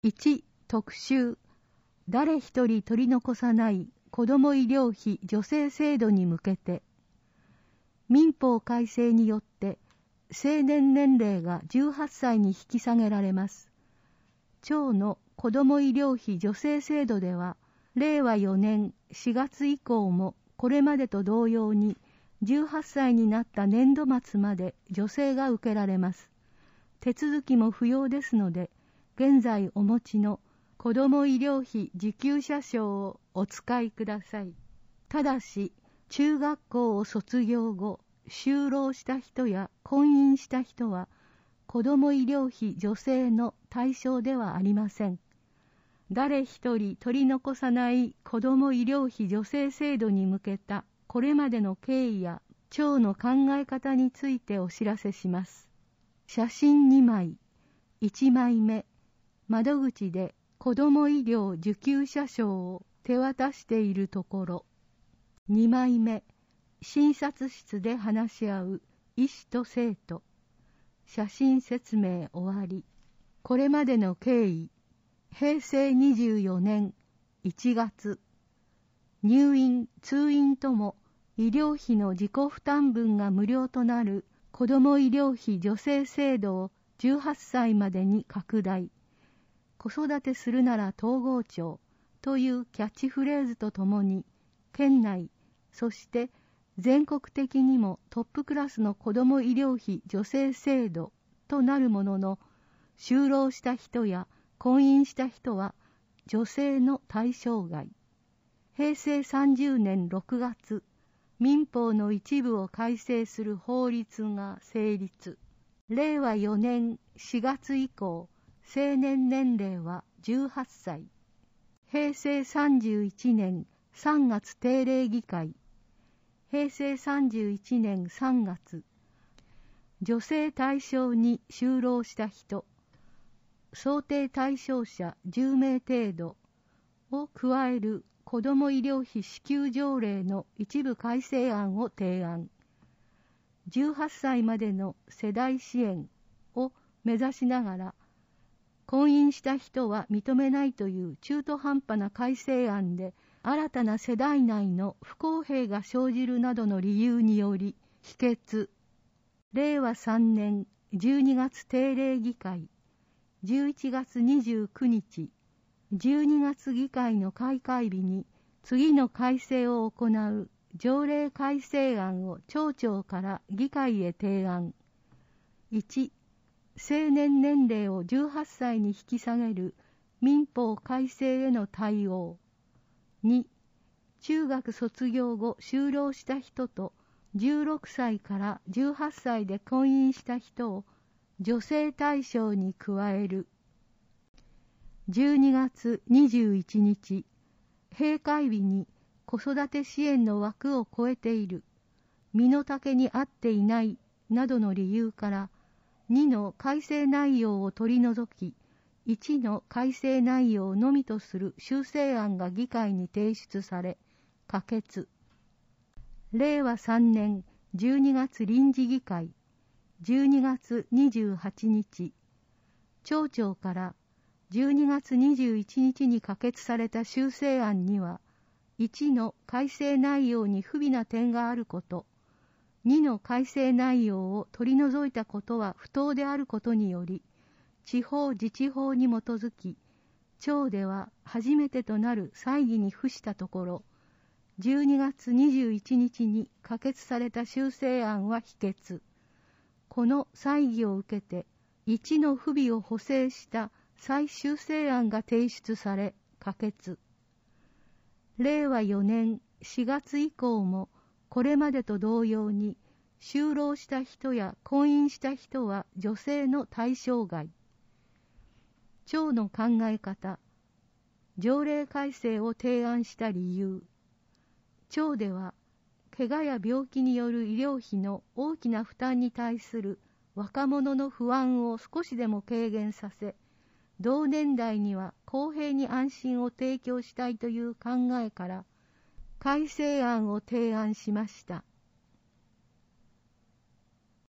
1、特集。誰一人取り残さない子ども医療費助成制度に向けて、民法改正によって成年年齢が18歳に引き下げられます。町の子ども医療費助成制度では、令和4年4月以降もこれまでと同様に18歳になった年度末まで助成が受けられます。手続きも不要ですので、現在お持ちの子ども医療費受給者証をお使いください。ただし、中学校を卒業後、就労した人や婚姻した人は、子ども医療費助成の対象ではありません。誰一人取り残さない子ども医療費助成制度に向けたこれまでの経緯や町の考え方についてお知らせします。写真2枚、1枚目、窓口で子ども医療受給者証を手渡しているところ。2枚目、診察室で話し合う医師と生徒。写真説明終わり。これまでの経緯。平成24年1月。入院・通院とも医療費の自己負担分が無料となる子ども医療費助成制度を18歳までに拡大。子育てするなら東郷町というキャッチフレーズとともに、県内、そして全国的にもトップクラスの子ども医療費助成制度となるものの、就労した人や婚姻した人は助成の対象外。平成30年6月、民法の一部を改正する法律が成立。令和4年4月以降、成年年齢は18歳。平成31年3月定例議会。平成31年3月、助成対象に就労した人、想定対象者10名程度を加える子ども医療費支給条例の一部改正案を提案。18歳までの世代支援を目指しながら、婚姻した人は認めないという中途半端な改正案で、新たな世代内の不公平が生じるなどの理由により否決。令和3年12月定例議会、11月29日、12月議会の開会日に次の改正を行う条例改正案を町長から議会へ提案。1、成年年齢を18歳に引き下げる民法改正への対応。2、中学卒業後就労した人と16歳から18歳で婚姻した人を助成対象に加える。12月21日、閉会日に子育て支援の枠を超えている、身の丈に合っていないなどの理由から、2の改正内容を取り除き、1の改正内容のみとする修正案が議会に提出され、可決。令和3年12月臨時議会、12月28日、町長から12月21日に可決された修正案には、1の改正内容に不備な点があること、2の改正内容を取り除いたことは不当であることにより、地方自治法に基づき、町では初めてとなる祭議に付したところ、12月21日に可決された修正案は否決。この祭議を受けて、1の不備を補正した再修正案が提出され、可決。令和4年4月以降も、これまでと同様に、就労した人や婚姻した人は助成の対象外。町の考え方、条例改正を提案した理由。町では、怪我や病気による医療費の大きな負担に対する若者の不安を少しでも軽減させ、同年代には公平に安心を提供したいという考えから、改正案を提案しました。